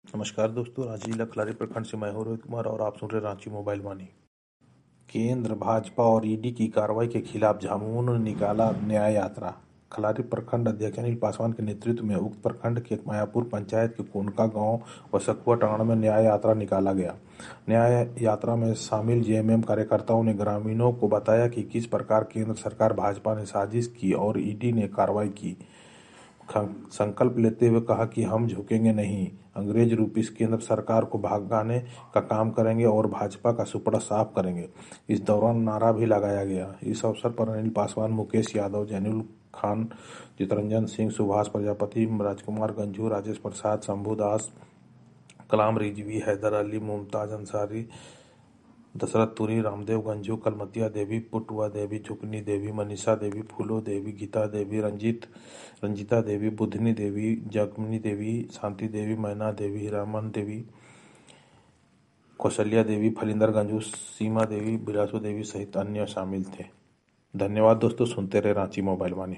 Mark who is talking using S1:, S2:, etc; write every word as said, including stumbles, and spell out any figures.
S1: नमस्कार दोस्तों, रांची जिला खलारी प्रखंड से मैं हूं रोहित कुमार और आप सुन रहे रांची मोबाइल वाणी। केंद्र भाजपा और ईडी की कार्रवाई के खिलाफ झामुमो ने निकाला न्याय यात्रा। खलारी प्रखंड अध्यक्ष अनिल पासवान के नेतृत्व में उक्त प्रखंड के मायापुर पंचायत के कोनका गांव व सखुआ टांगड़ में न्याय यात्रा निकाला गया। न्याय यात्रा में शामिल जेएमएम कार्यकर्ताओं ने ग्रामीणों को बताया कि किस प्रकार केंद्र सरकार भाजपा ने साजिश की और ईडी ने कार्रवाई की। संकल्प लेते हुए कहा कि हम झुकेंगे नहीं, अंग्रेज रूपी केंद्र सरकार को भगाने का काम करेंगे और भाजपा का सुपड़ा साफ करेंगे। इस दौरान नारा भी लगाया गया। इस अवसर पर अनिल पासवान, मुकेश यादव, जैनुल खान, चितरंजन सिंह, सुभाष प्रजापति, राजकुमार गंझू, राजेश प्रसाद, शंभू दास, कलाम रिजवी, हैदर अली, मुमताज अंसारी, दशरथ तुरी, रामदेव गंझू, कलमतिया देवी, पुटुआ देवी, झुकनी देवी, मनीषा देवी, फूलो देवी, गीता देवी, रंजीत रंजिता देवी, बुधनी देवी, जगमनी देवी, शांति देवी, मैना देवी, हीरामन देवी, कौशल्या देवी, फलिंदर गंजू, सीमा देवी, बिलासु देवी सहित अन्य शामिल थे। धन्यवाद दोस्तों, सुनते रहे रांची मोबाइल वाणी।